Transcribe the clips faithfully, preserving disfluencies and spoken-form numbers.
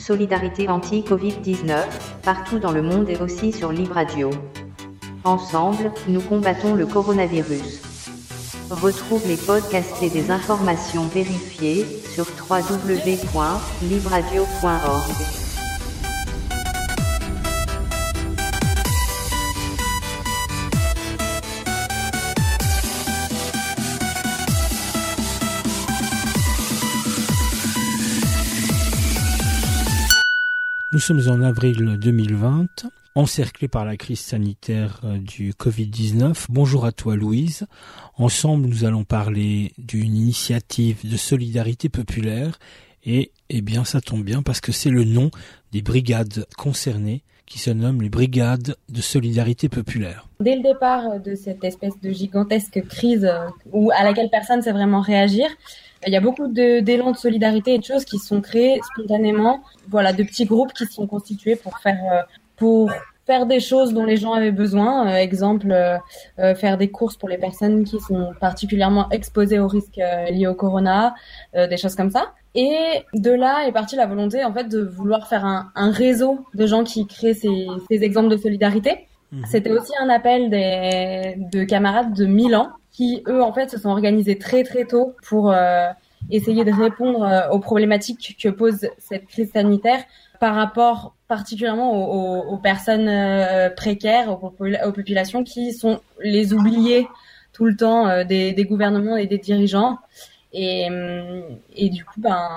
Solidarité anti-covid dix-neuf, partout dans le monde et aussi sur Libre Radio. Ensemble, nous combattons le coronavirus. Retrouve les podcasts et des informations vérifiées sur w w w point libre radio point org. Nous sommes en avril deux mille vingt, encerclés par la crise sanitaire du covid dix-neuf. Bonjour à toi Louise. Ensemble, nous allons parler d'une initiative de solidarité populaire et, eh bien, ça tombe bien parce que c'est le nom des brigades concernées qui se nomment les brigades de solidarité populaire. Dès le départ de cette espèce de gigantesque crise où, à laquelle personne ne sait vraiment réagir, il y a beaucoup de, d'élan de solidarité et de choses qui sont créées spontanément. Voilà, de petits groupes qui se sont constitués pour faire, pour faire des choses dont les gens avaient besoin. Euh, exemple, euh, faire des courses pour les personnes qui sont particulièrement exposées aux risques euh, liés au corona, euh, des choses comme ça. Et de là est partie la volonté, en fait, de vouloir faire un, un réseau de gens qui créent ces, ces exemples de solidarité. Mmh. C'était aussi un appel des, de camarades de Milan qui, eux, en fait, se sont organisés très, très tôt pour euh, essayer de répondre euh, aux problématiques que pose cette crise sanitaire par rapport particulièrement aux, aux, aux personnes euh, précaires, aux, popula- aux populations qui sont les oubliées tout le temps euh, des, des gouvernements et des dirigeants. Et, et du coup, ben,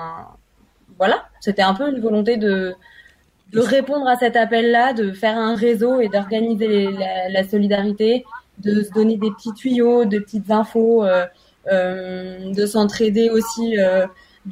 voilà, c'était un peu une volonté de, de répondre à cet appel-là, de faire un réseau et d'organiser les, la, la solidarité, de se donner des petits tuyaux, de petites infos, euh, euh, de s'entraider aussi, euh,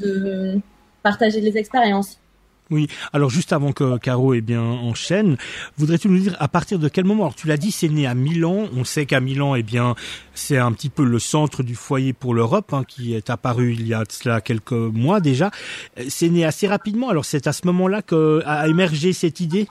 de partager des expériences. Oui, alors juste avant que Caro eh bien enchaîne, voudrais-tu nous dire à partir de quel moment? Alors tu l'as dit, c'est né à Milan. On sait qu'à Milan, eh bien, c'est un petit peu le centre du foyer pour l'Europe, hein, qui est apparu il y a cela quelques mois déjà. C'est né assez rapidement. Alors c'est à ce moment-là que a émergé cette idée.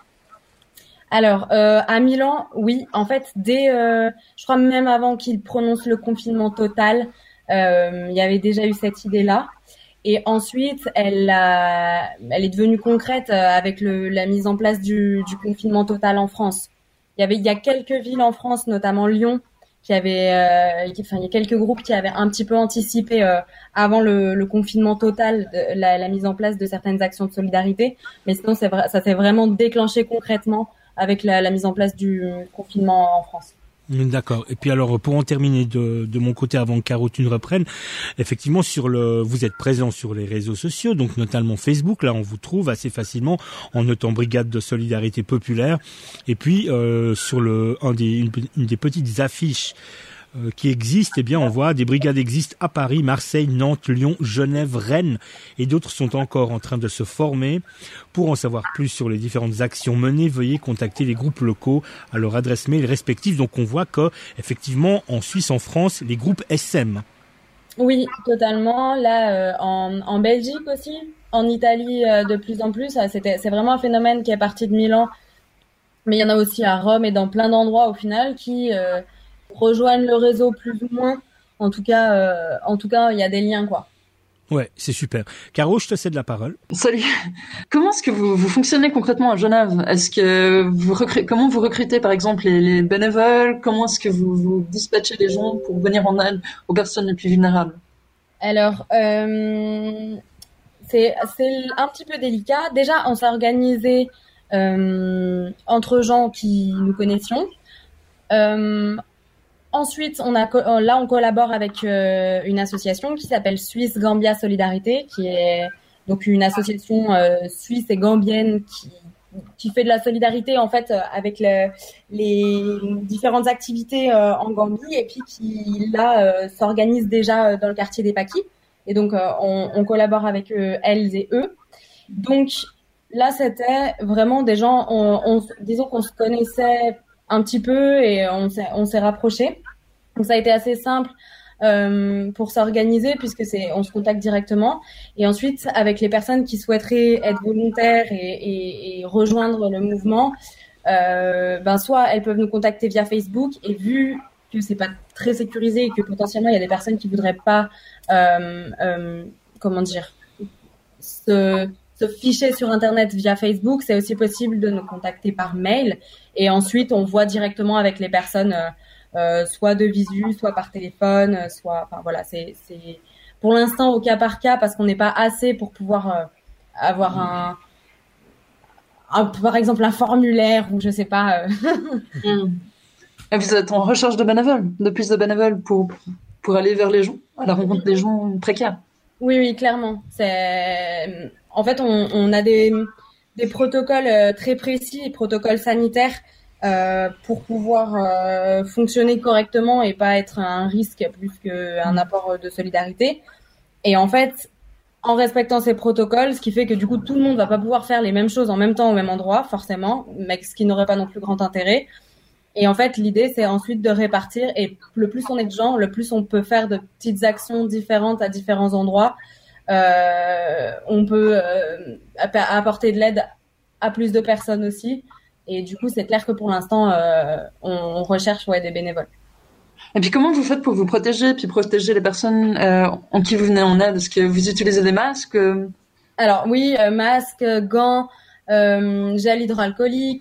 Alors euh, à Milan, oui. En fait, dès, euh, je crois même avant qu'il prononce le confinement total, euh, il y avait déjà eu cette idée-là. Et ensuite, elle, a, elle est devenue concrète avec le, la mise en place du, du confinement total en France. Il y avait, il y a quelques villes en France, notamment Lyon, qui avaient, euh, qui, enfin, il y a quelques groupes qui avaient un petit peu anticipé euh, avant le, le confinement total de, la, la mise en place de certaines actions de solidarité. Mais sinon, c'est vrai, ça s'est vraiment déclenché concrètement avec la, la mise en place du confinement en France. D'accord. Et puis alors, pour en terminer de, de mon côté, avant que Caro tu ne reprennes, effectivement, sur le, vous êtes présent sur les réseaux sociaux, donc notamment Facebook. Là, on vous trouve assez facilement en notant Brigade de Solidarité Populaire. Et puis euh, sur le, un des, une, une des petites affiches euh, qui existent, eh bien, on voit des brigades existent à Paris, Marseille, Nantes, Lyon, Genève, Rennes, et d'autres sont encore en train de se former. Pour en savoir plus sur les différentes actions menées, veuillez contacter les groupes locaux à leur adresse mail respective. Donc on voit que effectivement en Suisse, en France, les groupes S M. Oui, totalement. Là, euh, en, en Belgique aussi, en Italie euh, de plus en plus. C'était, c'est vraiment un phénomène qui est parti de Milan, mais il y en a aussi à Rome et dans plein d'endroits au final qui euh, rejoignent le réseau plus ou moins. En tout cas, euh, en tout cas, il y a des liens, quoi. Ouais, c'est super. Caro, je te cède la parole. Salut. Comment est-ce que vous, vous fonctionnez concrètement à Genève? Est-ce que vous recrutez, comment vous recrutez par exemple les, les bénévoles? Comment est-ce que vous, vous dispatchez les gens pour venir en aide aux personnes les plus vulnérables? Alors, euh, c'est, c'est un petit peu délicat. Déjà, on s'est organisé euh, entre gens qui nous connaissions. Euh, Ensuite, on a là on collabore avec euh, une association qui s'appelle Suisse Gambia Solidarité, qui est donc une association euh, suisse et gambienne qui qui fait de la solidarité en fait euh, avec le, les différentes activités euh, en Gambie et puis qui là euh, s'organise déjà dans le quartier des Paquis et donc euh, on, on collabore avec eux, elles et eux. Donc là c'était vraiment des gens, on, on, disons qu'on se connaissait un petit peu et on s'est, on s'est rapprochés. Donc ça a été assez simple euh, pour s'organiser puisque c'est, on se contacte directement. Et ensuite, avec les personnes qui souhaiteraient être volontaires et, et, et rejoindre le mouvement, euh, ben soit elles peuvent nous contacter via Facebook et vu que c'est pas très sécurisé et que potentiellement il y a des personnes qui voudraient pas, euh, euh, comment dire, se se ficher sur Internet via Facebook, c'est aussi possible de nous contacter par mail. Et ensuite, on voit directement avec les personnes, euh, euh, soit de visu, soit par téléphone, soit, enfin voilà, c'est, c'est pour l'instant au cas par cas parce qu'on n'est pas assez pour pouvoir euh, avoir un, un, par exemple, un formulaire ou je sais pas. Euh... Et vous êtes en recherche de bénévoles, de plus de bénévoles pour pour aller vers les gens, à la rencontre des gens précaires. Oui, oui, clairement. C'est, en fait, on, on a des des protocoles très précis, des protocoles sanitaires euh, pour pouvoir euh, fonctionner correctement et pas être un risque plus qu'un apport de solidarité. Et en fait, en respectant ces protocoles, ce qui fait que du coup tout le monde va pas pouvoir faire les mêmes choses en même temps au même endroit, forcément, mais ce qui n'aurait pas non plus grand intérêt. Et en fait, l'idée, c'est ensuite de répartir. Et le plus on est de gens, le plus on peut faire de petites actions différentes à différents endroits. Euh, on peut euh, apporter de l'aide à plus de personnes aussi. Et du coup, c'est clair que pour l'instant, euh, on, on recherche ouais, des bénévoles. Et puis, comment vous faites pour vous protéger, puis protéger les personnes euh, en qui vous venez en aide? Est-ce que vous utilisez des masques? Alors oui, euh, masques, gants, euh, gel hydroalcoolique.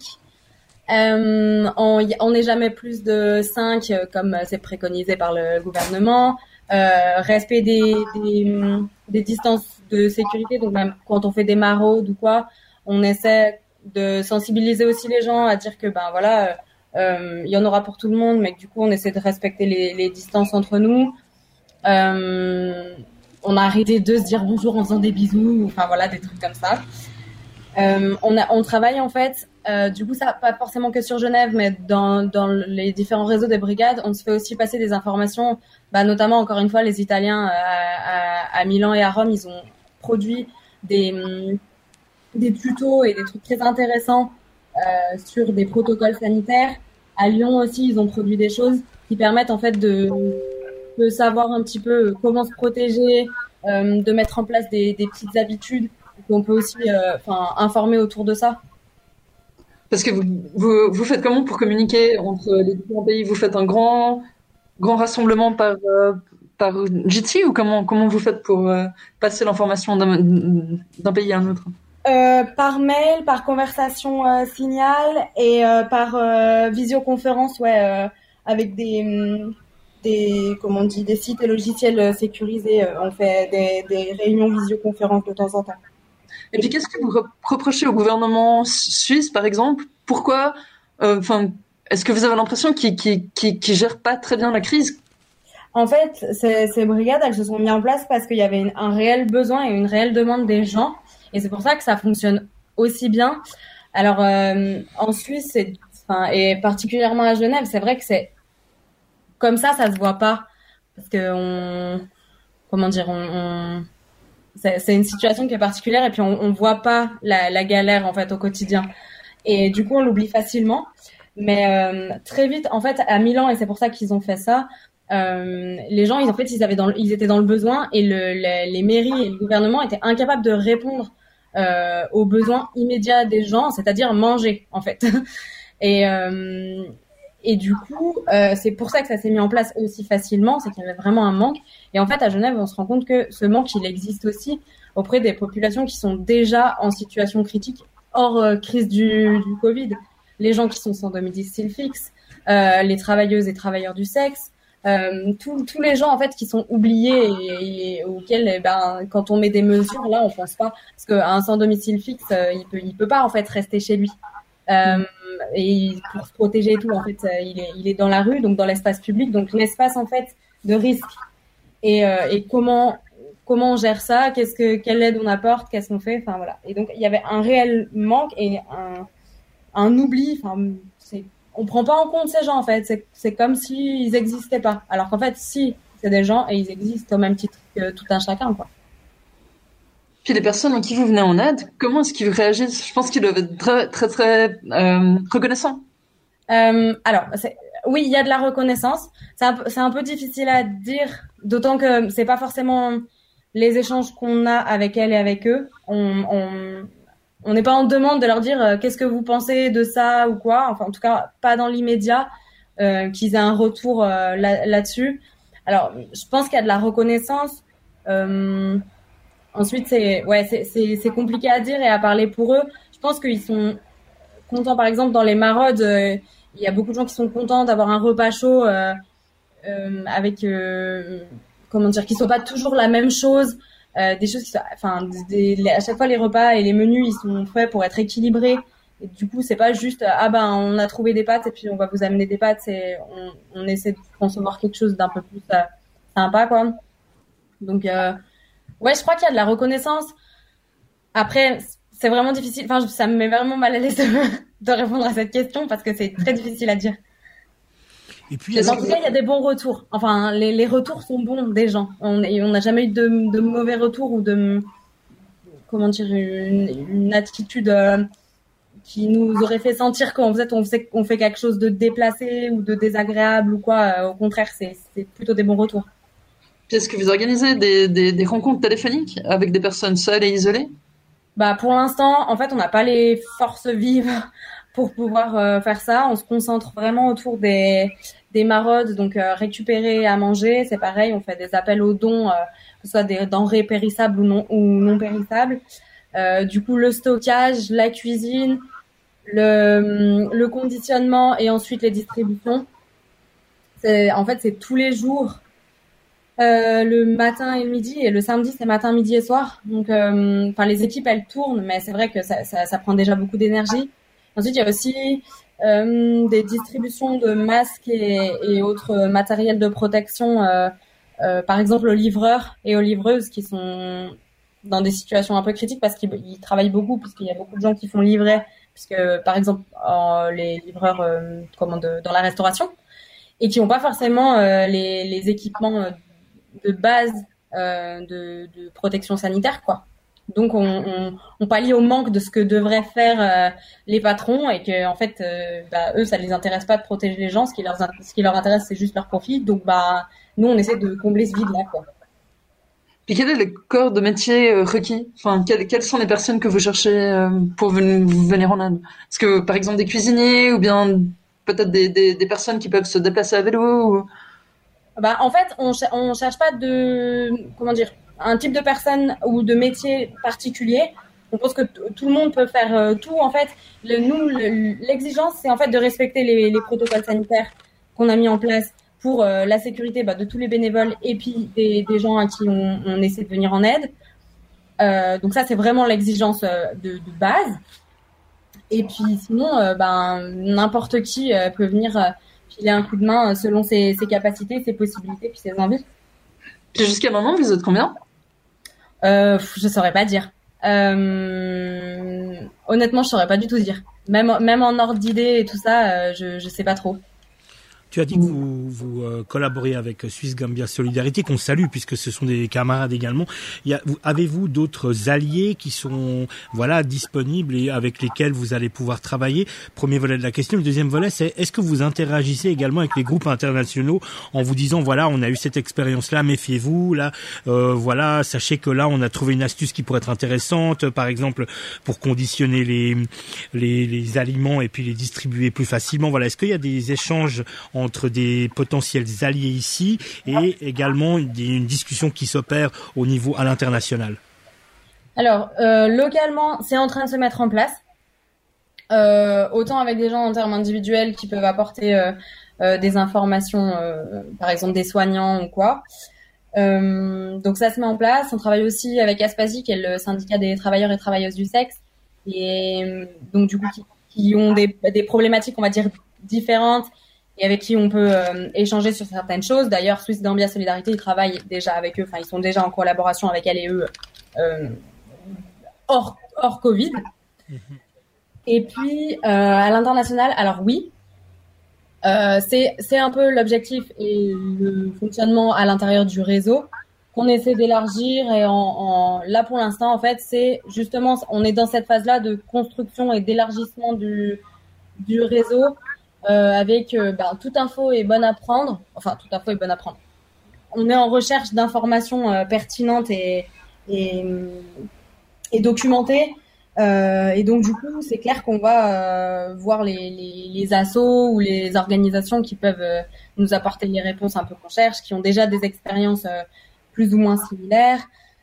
Euh, on n'est jamais plus de cinq, euh, comme c'est préconisé par le gouvernement. Euh, respect des, des, des distances de sécurité. Donc même quand on fait des maraudes ou quoi, on essaie de sensibiliser aussi les gens à dire que ben voilà, euh, il y en aura pour tout le monde, mais que du coup on essaie de respecter les, les distances entre nous. Euh, on a arrêté de se dire bonjour en faisant des bisous, enfin voilà, des trucs comme ça. Euh, on, a, on travaille en fait, euh, du coup ça pas forcément que sur Genève, mais dans, dans les différents réseaux des brigades, on se fait aussi passer des informations, bah, notamment encore une fois les Italiens à, à, à Milan et à Rome, ils ont produit des, des tutos et des trucs très intéressants euh, sur des protocoles sanitaires. À Lyon aussi, ils ont produit des choses qui permettent en fait de, de savoir un petit peu comment se protéger, euh, de mettre en place des, des petites habitudes. On peut aussi euh, informer autour de ça. Parce que vous, vous, vous faites comment pour communiquer entre les différents pays? Vous faites un grand, grand rassemblement par, euh, par Jitsi ou comment, comment vous faites pour euh, passer l'information d'un, d'un pays à un autre? euh, Par mail, par conversation euh, signal et euh, par euh, visioconférence, ouais, euh, avec des, des, comment on dit, des sites et logiciels sécurisés. On fait des, des réunions visioconférences de temps en temps. Et puis, qu'est-ce que vous reprochez au gouvernement suisse, par exemple? Pourquoi, enfin, euh, est-ce que vous avez l'impression qu'ils qu'ils, qu'ils, qu'ils gèrent pas très bien la crise? En fait, ces, ces brigades, elles se sont mises en place parce qu'il y avait une, un réel besoin et une réelle demande des gens. Et c'est pour ça que ça fonctionne aussi bien. Alors, euh, en Suisse, c'est, enfin, et particulièrement à Genève, c'est vrai que c'est comme ça, ça se voit pas. Parce que on, comment dire, on, on C'est, c'est une situation qui est particulière et puis on, on voit pas la, la galère en fait au quotidien et du coup on l'oublie facilement. Mais euh, très vite en fait à Milan, et c'est pour ça qu'ils ont fait ça, euh, les gens ils en fait ils avaient dans, ils étaient dans le besoin et le, les, les mairies et le gouvernement étaient incapables de répondre euh, aux besoins immédiats des gens, c'est-à-dire manger en fait. et euh, Et du coup, euh, c'est pour ça que ça s'est mis en place aussi facilement, c'est qu'il y avait vraiment un manque. Et en fait, à Genève, on se rend compte que ce manque, il existe aussi auprès des populations qui sont déjà en situation critique, hors euh, crise du, du Covid. Les gens qui sont sans domicile fixe, euh, les travailleuses et travailleurs du sexe, euh, tous, tous les gens en fait qui sont oubliés et, et auxquels, eh ben, quand on met des mesures, là, on pense pas, parce qu'un sans domicile fixe, euh, il peut, il peut pas en fait rester chez lui. Euh, et pour se protéger et tout, en fait, il est, il est dans la rue, donc dans l'espace public, donc l'espace en fait de risque. Et, euh, et comment, comment on gère ça? Qu'est-ce que, quelle aide on apporte? Qu'est-ce qu'on fait? Enfin voilà. Et donc il y avait un réel manque et un, un oubli. Enfin, c'est, on prend pas en compte ces gens en fait. C'est, c'est comme s'ils existaient pas. Alors qu'en fait, si, c'est des gens et ils existent au même titre que tout un chacun, quoi. Puis les personnes à qui vous venez en aide, comment est-ce qu'ils réagissent? Je pense qu'ils doivent être très, très, très euh, reconnaissants. Euh, alors, c'est, oui, il y a de la reconnaissance. C'est un, peu, c'est un peu difficile à dire, d'autant que c'est pas forcément les échanges qu'on a avec elles et avec eux. On, on, on n'est pas en demande de leur dire euh, qu'est-ce que vous pensez de ça ou quoi. Enfin, en tout cas, pas dans l'immédiat, euh, qu'ils aient un retour euh, là, là-dessus. Alors, je pense qu'il y a de la reconnaissance. Euh, ensuite, c'est ouais, c'est, c'est c'est compliqué à dire et à parler pour eux. Je pense qu'ils sont contents, par exemple, dans les maraudes. Euh, il y a beaucoup de gens qui sont contents d'avoir un repas chaud euh, euh, avec euh, comment dire, qui sont pas toujours la même chose. Euh, des choses qui sont, enfin, des, des, à chaque fois les repas et les menus, ils sont faits pour être équilibrés. Et du coup, c'est pas juste ah ben on a trouvé des pâtes et puis on va vous amener des pâtes. C'est on, on essaie de concevoir quelque chose d'un peu plus euh, sympa, quoi. Donc euh, ouais, je crois qu'il y a de la reconnaissance. Après, c'est vraiment difficile. Enfin, ça me met vraiment mal à l'aise de, de répondre à cette question parce que c'est très difficile à dire. Et puis, en tout cas, il y a des bons retours. Enfin, les, les retours sont bons des gens. On n'a jamais eu de, de mauvais retours ou de, comment dire, une, une attitude euh, qui nous aurait fait sentir qu'en fait, on, faisait, on fait quelque chose de déplacé ou de désagréable ou quoi. Euh, au contraire, c'est, c'est plutôt des bons retours. Est-ce que vous organisez des, des, des rencontres téléphoniques avec des personnes seules et isolées? Bah, pour l'instant, en fait, on n'a pas les forces vives pour pouvoir euh, faire ça. On se concentre vraiment autour des, des maraudes, donc euh, récupérer à manger, c'est pareil. On fait des appels aux dons, euh, que ce soit des denrées périssables ou non, ou non périssables. Euh, du coup, le stockage, la cuisine, le, le conditionnement et ensuite les distributions. C'est, en fait, c'est tous les jours. Euh, le matin et le midi, et le samedi c'est matin, midi et soir. Donc, euh, enfin les équipes elles tournent, mais c'est vrai que ça, ça, ça prend déjà beaucoup d'énergie. Ensuite il y a aussi euh, des distributions de masques et, et autres matériels de protection, euh, euh, par exemple aux livreurs et aux livreuses qui sont dans des situations un peu critiques parce qu'ils ils travaillent beaucoup, puisqu'il y a beaucoup de gens qui font livrer, puisque par exemple euh, les livreurs euh, comment de, dans la restauration, et qui n'ont pas forcément euh, les, les équipements euh, de base euh, de, de protection sanitaire, quoi. Donc on, on, on pallie au manque de ce que devraient faire euh, les patrons, et que en fait euh, bah, eux ça les intéresse pas de protéger les gens, ce qui leur ce qui leur intéresse c'est juste leur profit. Donc bah nous on essaie de combler ce vide là, quoi. Et quel est le corps de métier euh, requis? Enfin, quelles, quelles sont les personnes que vous cherchez euh, pour ven- venir en aide? Est-ce que par exemple des cuisiniers ou bien peut-être des, des, des personnes qui peuvent se déplacer à vélo ou... Bah, en fait, on, ch- on cherche pas de, comment dire, un type de personne ou de métier particulier. On pense que t- tout le monde peut faire euh, tout. En fait, le, nous, le- l'exigence, c'est en fait de respecter les, les protocoles sanitaires qu'on a mis en place pour euh, la sécurité bah, de tous les bénévoles et puis des, des gens à qui on, on essaie de venir en aide. Euh, donc ça, c'est vraiment l'exigence euh, de, de base. Et puis sinon, euh, ben n'importe qui euh, peut venir. Euh, filer un coup de main selon ses, ses capacités, ses possibilités, puis ses envies. Et jusqu'à maintenant, vous êtes combien? euh, Je saurais pas dire. Euh, honnêtement, je saurais pas du tout dire. Même, même en ordre d'idée et tout ça, euh, je, je sais pas trop. Tu as dit que vous, vous euh, collaborez avec Suisse Gambia Solidarité, qu'on salue puisque ce sont des camarades également. Il y a, vous, avez-vous d'autres alliés qui sont voilà disponibles et avec lesquels vous allez pouvoir travailler? Premier volet de la question. Le deuxième volet, c'est est-ce que vous interagissez également avec les groupes internationaux en vous disant voilà, on a eu cette expérience-là, méfiez-vous, là, euh, voilà, sachez que là, on a trouvé une astuce qui pourrait être intéressante, par exemple pour conditionner les les, les aliments et puis les distribuer plus facilement. Voilà, est-ce qu'il y a des échanges entre des potentiels alliés ici et également une, une discussion qui s'opère au niveau à l'international? Alors, euh, localement, c'est en train de se mettre en place. Euh, autant avec des gens en termes individuels qui peuvent apporter euh, euh, des informations, euh, par exemple des soignants ou quoi. Euh, donc ça se met en place. On travaille aussi avec Aspasi, qui est le syndicat des travailleurs et travailleuses du sexe, et donc du coup qui, qui ont des, des problématiques, on va dire, différentes, et avec qui on peut euh, échanger sur certaines choses. D'ailleurs, Suisse Gambia Solidarité, ils travaillent déjà avec eux, enfin ils sont déjà en collaboration avec elle et eux euh, hors, hors Covid. Mm-hmm. Et puis euh, à l'international, alors oui, euh, c'est c'est un peu l'objectif et le fonctionnement à l'intérieur du réseau qu'on essaie d'élargir. Et en, en là pour l'instant, en fait, c'est justement, on est dans cette phase-là de construction et d'élargissement du du réseau. Euh, avec euh, ben, toute info est bonne à prendre, enfin toute info est bonne à prendre. On est en recherche d'informations euh, pertinentes et, et, et documentées, euh, et donc du coup c'est clair qu'on va euh, voir les, les, les assos ou les organisations qui peuvent euh, nous apporter les réponses un peu qu'on cherche, qui ont déjà des expériences euh, plus ou moins similaires.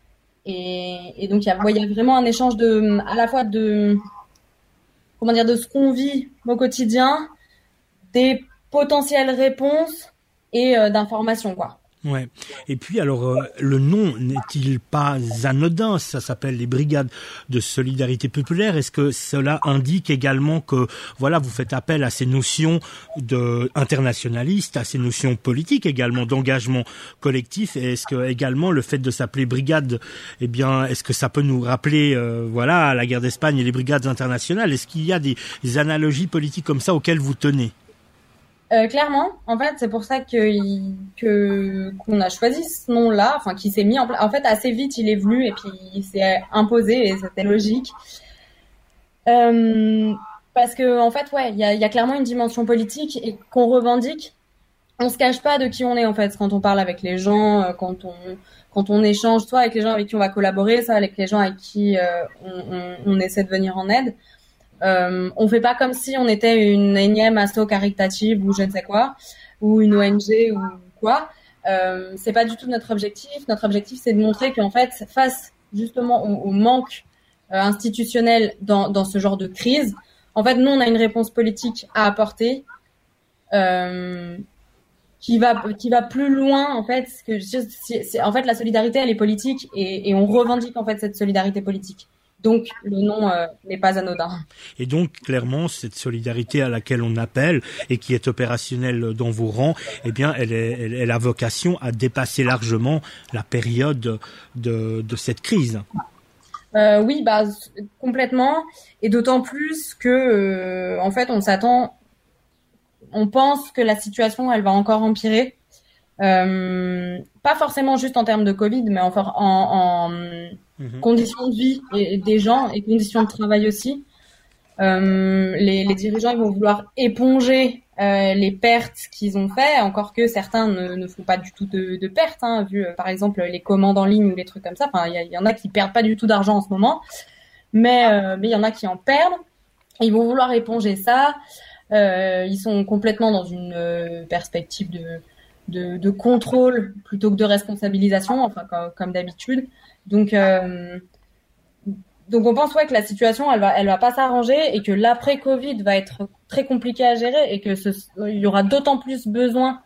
Et, et donc il y a, ouais, il y a vraiment un échange de, à la fois de, comment dire, de ce qu'on vit au quotidien, des potentielles réponses et euh, d'informations, quoi. Ouais. Et puis alors euh, le nom n'est-il pas anodin? Ça s'appelle les brigades de solidarité populaire. Est-ce que cela indique également que voilà, vous faites appel à ces notions de internationalistes, à ces notions politiques également d'engagement collectif? Et est-ce que également le fait de s'appeler brigade, eh bien, est-ce que ça peut nous rappeler euh, voilà, la guerre d'Espagne et les brigades internationales? Est-ce qu'il y a des, des analogies politiques comme ça auxquelles vous tenez? Euh, clairement, en fait, c'est pour ça que, que qu'on a choisi ce nom-là, enfin, qui s'est mis en place. En fait, assez vite, il est venu et puis il s'est imposé et c'était logique. Euh, parce que, en fait, ouais, il y a, y a clairement une dimension politique et qu'on revendique. On se cache pas de qui on est, en fait, quand on parle avec les gens, quand on, quand on échange, soit avec les gens avec qui on va collaborer, soit avec les gens avec qui euh, on, on, on essaie de venir en aide. Euh, on fait pas comme si on était une énième asso caritative ou je ne sais quoi, ou une O N G ou quoi. Euh, c'est pas du tout notre objectif. Notre objectif, c'est de montrer qu'en fait, face justement au, au manque euh, institutionnel dans, dans ce genre de crise, en fait, nous, on a une réponse politique à apporter euh, qui va qui va plus loin en fait. Que c'est, c'est, en fait, la solidarité, elle est politique et, et on revendique en fait cette solidarité politique. Donc, le nom euh, n'est pas anodin. Et donc, clairement, cette solidarité à laquelle on appelle et qui est opérationnelle dans vos rangs, eh bien, elle, est, elle, elle a vocation à dépasser largement la période de, de cette crise. Euh, oui, bah complètement, et d'autant plus que, euh, en fait, on s'attend, on pense que la situation, elle va encore empirer. Euh, pas forcément juste en termes de Covid, mais en, en, en mmh. conditions de vie et, et des gens et conditions de travail aussi. Euh, les, les dirigeants ils vont vouloir éponger euh, les pertes qu'ils ont fait, encore que certains ne, ne font pas du tout de, de pertes, hein, vu euh, par exemple les commandes en ligne ou les trucs comme ça. Enfin, il y, y en a qui perdent pas du tout d'argent en ce moment, mais euh, mais il y en a qui en perdent. Ils vont vouloir éponger ça. Euh, ils sont complètement dans une euh, perspective de De, de contrôle plutôt que de responsabilisation, enfin comme, comme d'habitude. Donc, euh, donc on pense ouais que la situation elle va, elle va pas s'arranger et que l'après Covid va être très compliqué à gérer et que ce, il y aura d'autant plus besoin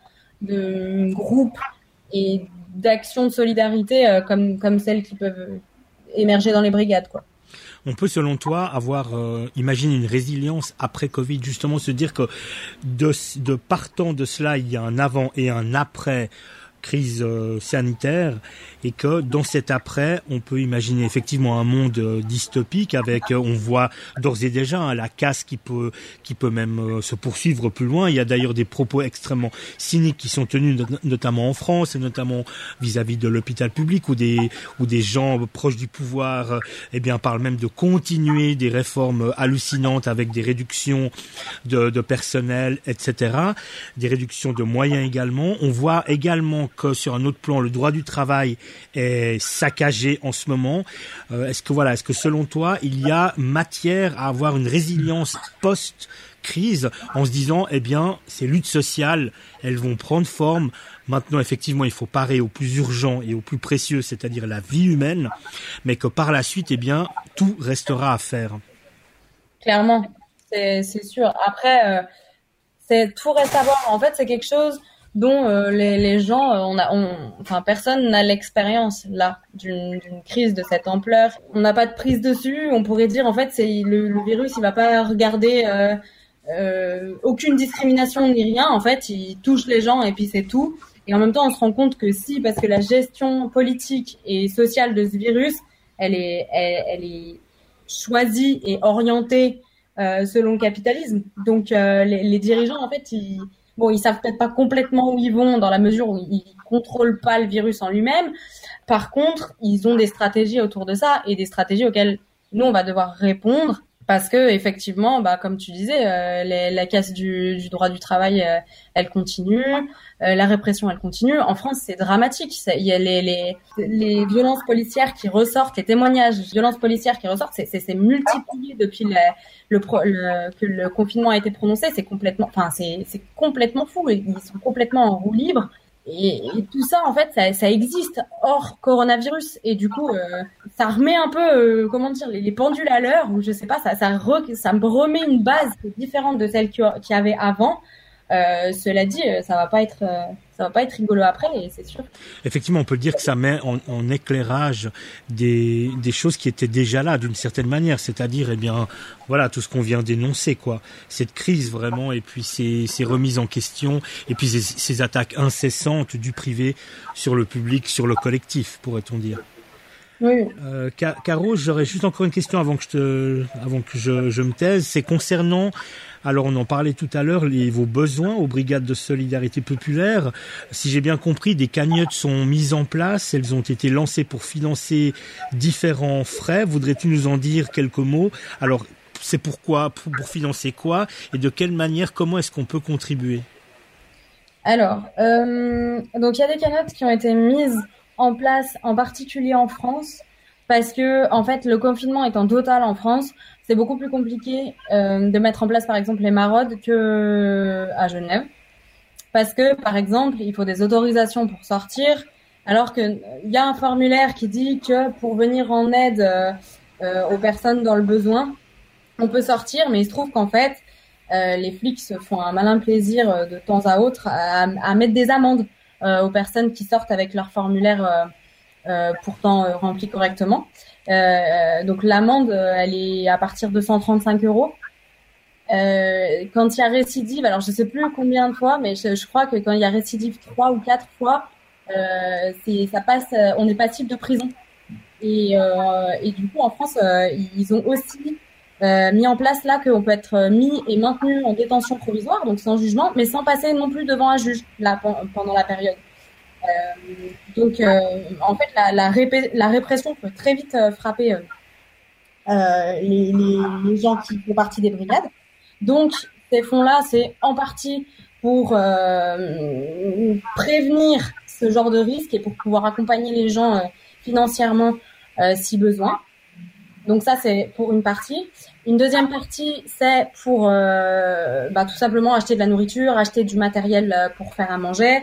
de groupes et d'actions de solidarité euh, comme comme celles qui peuvent émerger dans les brigades, quoi. On peut, selon toi, avoir, euh, imagine une résilience après Covid, justement se dire que de, de partant de cela, il y a un avant et un après crise euh, sanitaire et que dans cet après, on peut imaginer effectivement un monde euh, dystopique avec, euh, on voit d'ores et déjà hein, la casse qui peut qui peut même euh, se poursuivre plus loin. Il y a d'ailleurs des propos extrêmement cyniques qui sont tenus not- notamment en France et notamment vis-à-vis de l'hôpital public où des où des gens proches du pouvoir euh, eh bien parlent même de continuer des réformes hallucinantes avec des réductions de, de personnel, et cetera. Des réductions de moyens également. On voit également que sur un autre plan, le droit du travail est saccagé en ce moment. Euh, est-ce que voilà, est-ce que selon toi, il y a matière à avoir une résilience post-crise en se disant, eh bien, ces luttes sociales, elles vont prendre forme. Maintenant, effectivement, il faut parer au plus urgent et au plus précieux, c'est-à-dire la vie humaine, mais que par la suite, eh bien, tout restera à faire. Clairement, c'est, c'est sûr. Après, euh, c'est tout reste à voir. En fait, c'est quelque chose dont euh, les, les gens, euh, on a, on, enfin personne n'a l'expérience là d'une, d'une crise de cette ampleur. On n'a pas de prise dessus. On pourrait dire en fait c'est le, le virus, il va pas regarder euh, euh, aucune discrimination ni rien. En fait, il touche les gens et puis c'est tout. Et en même temps, on se rend compte que si, parce que la gestion politique et sociale de ce virus, elle est, elle, elle est choisie et orientée euh, selon le capitalisme. Donc euh, les, les dirigeants en fait ils Bon, ils savent peut-être pas complètement où ils vont dans la mesure où ils contrôlent pas le virus en lui-même. Par contre, ils ont des stratégies autour de ça et des stratégies auxquelles nous on va devoir répondre parce que effectivement, bah comme tu disais, euh, les, la casse du, du droit du travail, euh, elle continue, euh, la répression, elle continue. En France, c'est dramatique. Ça, il y a les, les les violences policières qui ressortent, les témoignages de violences policières qui ressortent, c'est c'est, c'est multiplié depuis le, le, le que le confinement a été prononcé. C'est complètement, enfin c'est c'est complètement fou. Ils sont complètement en roue libre. Et, et tout ça, en fait, ça, ça existe hors coronavirus. Et du coup, euh, ça remet un peu, euh, comment dire, les, les pendules à l'heure, ou je sais pas, ça, ça, re, ça me remet une base différente de celle qu'il y avait avant. Euh, cela dit, ça va pas être, euh, ça va pas être rigolo après, et c'est sûr. Effectivement, on peut dire que ça met en, en éclairage des, des choses qui étaient déjà là d'une certaine manière, c'est-à-dire, eh bien, voilà, tout ce qu'on vient d'énoncer, quoi. Cette crise vraiment, et puis ces, ces remises en question, et puis ces, ces attaques incessantes du privé sur le public, sur le collectif, pourrait-on dire. Oui. Euh, Caro, j'aurais juste encore une question avant que je te, avant que je, je me taise. C'est concernant, alors on en parlait tout à l'heure, les, vos besoins aux brigades de solidarité populaire. Si j'ai bien compris, des cagnottes sont mises en place. Elles ont été lancées pour financer différents frais. Voudrais-tu nous en dire quelques mots? Alors, c'est pourquoi, pour, pour financer quoi? Et de quelle manière, comment est-ce qu'on peut contribuer? Alors, euh, donc il y a des cagnottes qui ont été mises en place, en particulier en France, parce que en fait le confinement étant total en France, c'est beaucoup plus compliqué euh, de mettre en place par exemple les maraudes que à Genève, parce que par exemple il faut des autorisations pour sortir, alors que il y a un formulaire qui dit que pour venir en aide euh, euh, aux personnes dans le besoin, on peut sortir, mais il se trouve qu'en fait euh, les flics se font un malin plaisir euh, de temps à autre à, à mettre des amendes Euh, aux personnes qui sortent avec leur formulaire euh, euh, pourtant euh, rempli correctement. Euh, donc l'amende, euh, elle est à partir de cent trente-cinq euros. Euh, quand il y a récidive, alors je sais plus combien de fois, mais je, je crois que quand il y a récidive trois ou quatre fois, euh, c'est, ça passe, on est passible de prison. Et, euh, et du coup, en France, euh, ils ont aussi euh, mis en place là qu'on peut être mis et maintenu en détention provisoire, donc sans jugement, mais sans passer non plus devant un juge là pendant la période. Euh, donc, euh, en fait, la, la, répé- la répression peut très vite euh, frapper euh, les, les, les gens qui font partie des brigades. Donc, ces fonds-là, c'est en partie pour euh, prévenir ce genre de risque et pour pouvoir accompagner les gens euh, financièrement euh, si besoin. Donc ça, c'est pour une partie. Une deuxième partie, c'est pour euh, bah, tout simplement acheter de la nourriture, acheter du matériel pour faire à manger,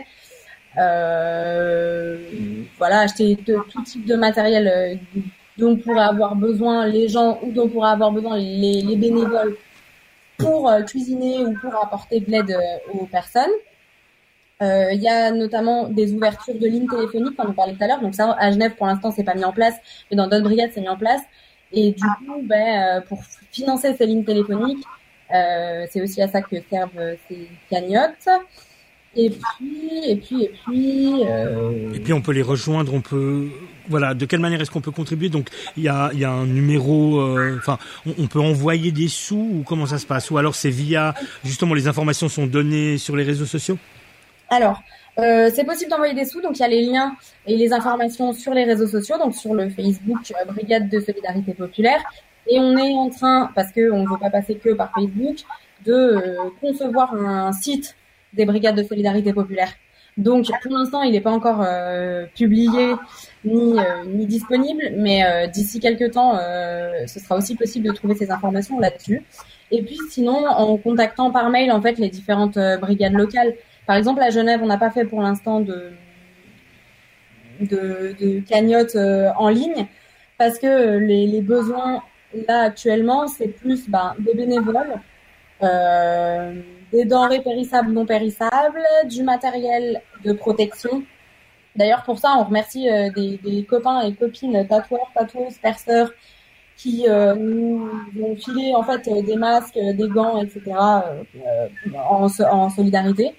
euh, voilà, acheter de, tout type de matériel euh, dont pourraient avoir besoin les gens ou dont pourraient avoir besoin les, les bénévoles pour euh, cuisiner ou pour apporter de l'aide euh, aux personnes. Il euh, y a notamment des ouvertures de lignes téléphoniques, comme on parlait tout à l'heure. Donc ça, à Genève, pour l'instant, c'est pas mis en place, mais dans d'autres brigades, c'est mis en place. Et du coup, ben, pour financer ces lignes téléphoniques, euh, c'est aussi à ça que servent ces cagnottes. Et puis, et puis, et puis. Euh... Et puis, on peut les rejoindre. On peut, voilà. De quelle manière est-ce qu'on peut contribuer? Donc, il y a, il y a un numéro. Enfin, euh, on, on peut envoyer des sous ou comment ça se passe? Ou alors c'est via justement les informations sont données sur les réseaux sociaux? Alors. Euh, c'est possible d'envoyer des sous, donc il y a les liens et les informations sur les réseaux sociaux, donc sur le Facebook euh, Brigade de Solidarité Populaire. Et on est en train, parce que on ne veut pas passer que par Facebook, de euh, concevoir un site des Brigades de Solidarité Populaire. Donc pour l'instant, il n'est pas encore euh, publié ni euh, ni disponible, mais euh, d'ici quelques temps, euh, ce sera aussi possible de trouver ces informations là-dessus. Et puis sinon, en contactant par mail en fait les différentes euh, brigades locales. Par exemple, à Genève, on n'a pas fait pour l'instant de, de, de cagnotte euh, en ligne parce que les, les besoins là actuellement, c'est plus ben, des bénévoles, euh, des denrées périssables, non périssables, du matériel de protection. D'ailleurs, pour ça, on remercie euh, des, des copains et copines tatoueurs, tatoueuses, perceurs qui euh, nous ont filé en fait des masques, des gants, et cetera euh, en, en solidarité.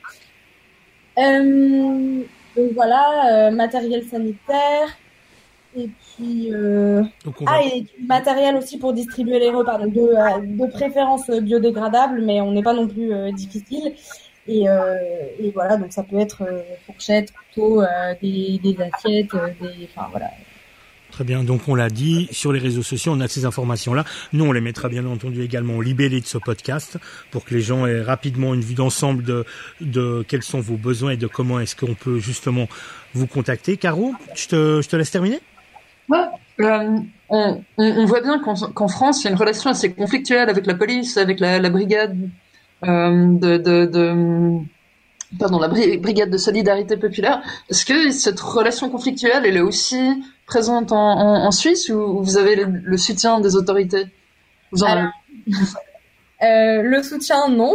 Euh, donc voilà, euh, matériel sanitaire et puis euh... ah va... et du matériel aussi pour distribuer les repas, donc de, de préférence biodégradable, mais on n'est pas non plus euh, difficile et, euh, et voilà, donc ça peut être euh, fourchette, couteau, euh, des, des assiettes, euh, des, enfin voilà. Très bien, donc on l'a dit, sur les réseaux sociaux, on a ces informations-là. Nous, on les mettra bien entendu également au libellé de ce podcast pour que les gens aient rapidement une vue d'ensemble de, de quels sont vos besoins et de comment est-ce qu'on peut justement vous contacter. Caro, je te, je te laisse terminer. Ouais, euh, on, on voit bien qu'en, qu'en France, il y a une relation assez conflictuelle avec la police, avec la, la brigade euh, de, de, de pardon, la brigade de solidarité populaire. Est-ce que cette relation conflictuelle, elle est aussi présente en, en, en Suisse, ou vous avez le, le soutien des autorités? Vous en Alors, euh, le soutien, non.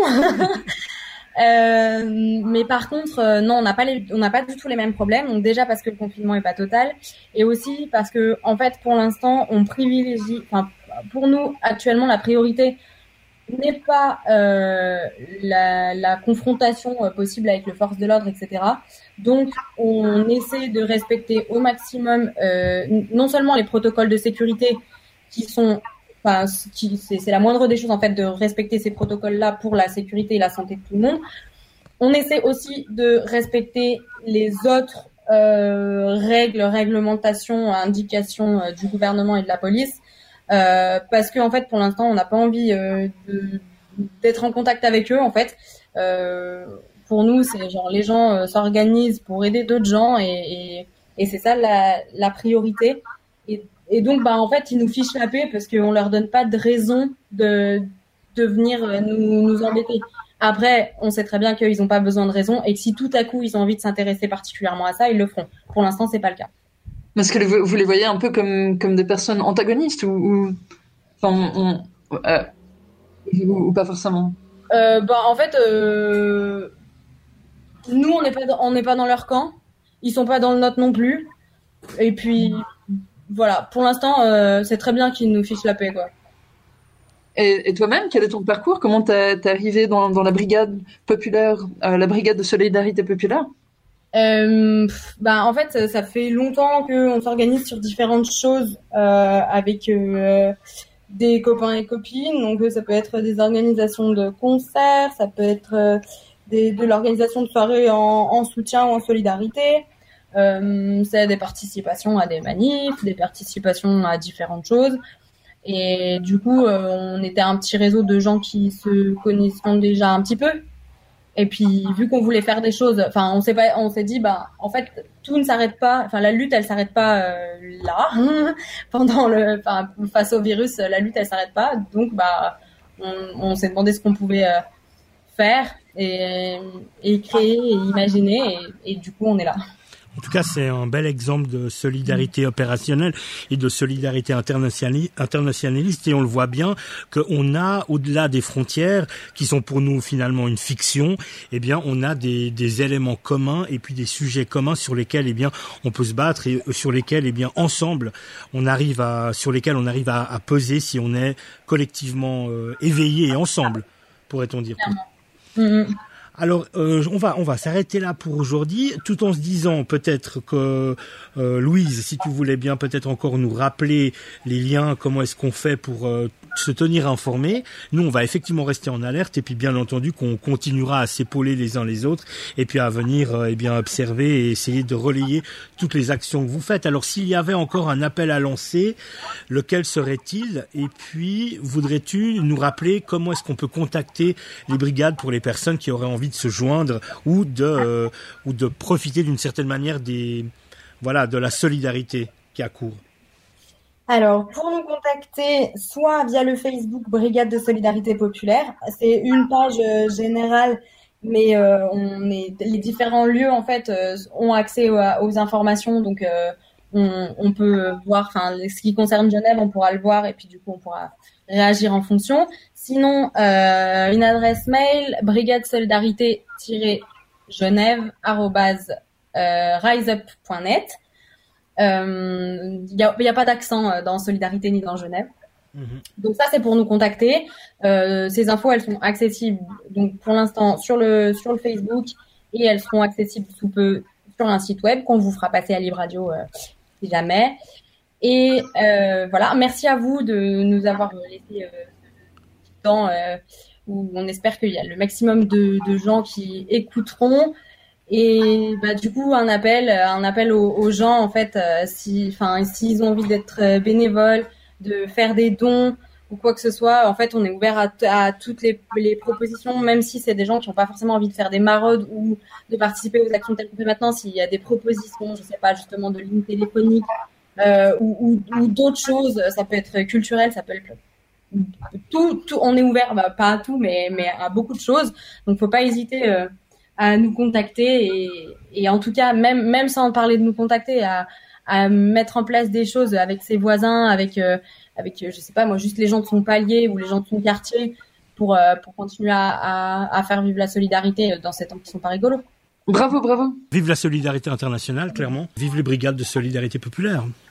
Euh, mais par contre, euh, non, on n'a pas les, on n'a pas du tout les mêmes problèmes. Donc déjà parce que le confinement est pas total, et aussi parce que en fait, pour l'instant, on privilégie. Enfin, pour nous, actuellement, la priorité n'est pas euh, la, la confrontation euh, possible avec les forces de l'ordre, et cetera. Donc, on essaie de respecter au maximum euh, non seulement les protocoles de sécurité qui sont Enfin, qui, c'est, c'est la moindre des choses en fait de respecter ces protocoles-là pour la sécurité et la santé de tout le monde. On essaie aussi de respecter les autres euh, règles, réglementations, indications euh, du gouvernement et de la police, euh, parce que en fait, pour l'instant, on n'a pas envie euh, de, d'être en contact avec eux. En fait, euh, pour nous, c'est genre les gens euh, s'organisent pour aider d'autres gens, et, et, et c'est ça la, la priorité. Et Et donc, bah, en fait, ils nous fichent la paix parce qu'on leur donne pas de raison de, de venir nous, nous embêter. Après, on sait très bien qu'ils n'ont pas besoin de raison, et que si tout à coup ils ont envie de s'intéresser particulièrement à ça, ils le feront. Pour l'instant, c'est pas le cas. Est-ce que vous les voyez un peu comme, comme des personnes antagonistes, ou, ou, enfin, on, euh, ou, ou pas forcément? Euh, bah, en fait, euh, nous, on n'est pas, dans, on n'est pas dans leur camp. Ils sont pas dans le nôtre non plus. Et puis, voilà, pour l'instant, euh, c'est très bien qu'ils nous fichent la paix, quoi. Et, et toi-même, quel est ton parcours? Comment t'es, t'es arrivé dans, dans la brigade populaire, euh, la brigade de solidarité populaire? euh, bah, En fait, ça fait longtemps qu'on s'organise sur différentes choses euh, avec euh, des copains et copines. Donc, ça peut être des organisations de concerts, ça peut être euh, des, de l'organisation de soirées en, en soutien ou en solidarité. Euh, c'est des participations à des manifs, des participations à différentes choses. Et du coup, euh, on était un petit réseau de gens qui se connaissent déjà un petit peu. Et puis, vu qu'on voulait faire des choses, enfin, on s'est pas, on s'est dit, bah, en fait, tout ne s'arrête pas. Enfin, la lutte, elle s'arrête pas euh, là. Pendant le, enfin, face au virus, la lutte, elle s'arrête pas. Donc, bah, on, on s'est demandé ce qu'on pouvait euh, faire et, et créer et imaginer. Et, et du coup, on est là. En tout cas, c'est un bel exemple de solidarité opérationnelle et de solidarité internationaliste, et on le voit bien qu'on a, au-delà des frontières, qui sont pour nous finalement une fiction, eh bien, on a des, des éléments communs et puis des sujets communs sur lesquels, eh bien, on peut se battre, et sur lesquels, eh bien, ensemble, on arrive à, sur lesquels on arrive à, à peser si on est collectivement euh, éveillé et ensemble, pourrait-on dire. Mm-hmm. Alors, euh, on va on va s'arrêter là pour aujourd'hui, tout en se disant peut-être que euh, Louise, si tu voulais bien peut-être encore nous rappeler les liens, comment est-ce qu'on fait pour euh, se tenir informé. Nous, on va effectivement rester en alerte, et puis bien entendu qu'on continuera à s'épauler les uns les autres, et puis à venir euh, eh bien observer et essayer de relayer toutes les actions que vous faites. Alors, s'il y avait encore un appel à lancer, lequel serait-il? Et puis, voudrais-tu nous rappeler comment est-ce qu'on peut contacter les brigades pour les personnes qui auraient envie de se joindre ou de euh, ou de profiter d'une certaine manière des voilà de la solidarité qui accourt? Alors, pour nous contacter, soit via le Facebook Brigade de Solidarité Populaire, c'est une page euh, générale, mais euh, on est, les différents lieux en fait euh, ont accès aux, aux informations, donc euh, on, on peut voir, enfin, ce qui concerne Genève, on pourra le voir, et puis du coup on pourra réagir en fonction. Sinon, euh, une adresse mail brigade solidarité genève arobase riseup point net. Il euh, n'y a, y a pas d'accent dans Solidarité ni dans Genève. Mmh. Donc ça, c'est pour nous contacter. Euh, ces infos, elles sont accessibles donc pour l'instant sur le sur le Facebook, et elles seront accessibles sous peu sur un site web qu'on vous fera passer à Libre Radio euh, si jamais. Et euh, voilà, merci à vous de nous avoir laissé euh, ce temps euh, où on espère qu'il y a le maximum de, de gens qui écouteront. Et bah du coup un appel un appel aux, aux gens en fait euh, si enfin s'ils ont envie d'être bénévoles, de faire des dons ou quoi que ce soit, en fait on est ouvert à, à toutes les, les propositions, même si c'est des gens qui n'ont pas forcément envie de faire des maraudes ou de participer aux actions telles qu'on fait maintenant. S'il y a des propositions, je sais pas, justement de lignes téléphoniques euh, ou, ou, ou d'autres choses, ça peut être culturel, ça peut être tout, tout on est ouvert, bah, pas à tout mais mais à beaucoup de choses, donc faut pas hésiter euh, à nous contacter et, et en tout cas, même, même sans parler de nous contacter, à, à mettre en place des choses avec ses voisins, avec, euh, avec, je sais pas moi, juste les gens de son palier ou les gens de son quartier pour, euh, pour continuer à, à, à faire vivre la solidarité dans ces temps qui sont pas rigolos. Bravo, bravo. Vive la solidarité internationale, clairement. Vive les brigades de solidarité populaire.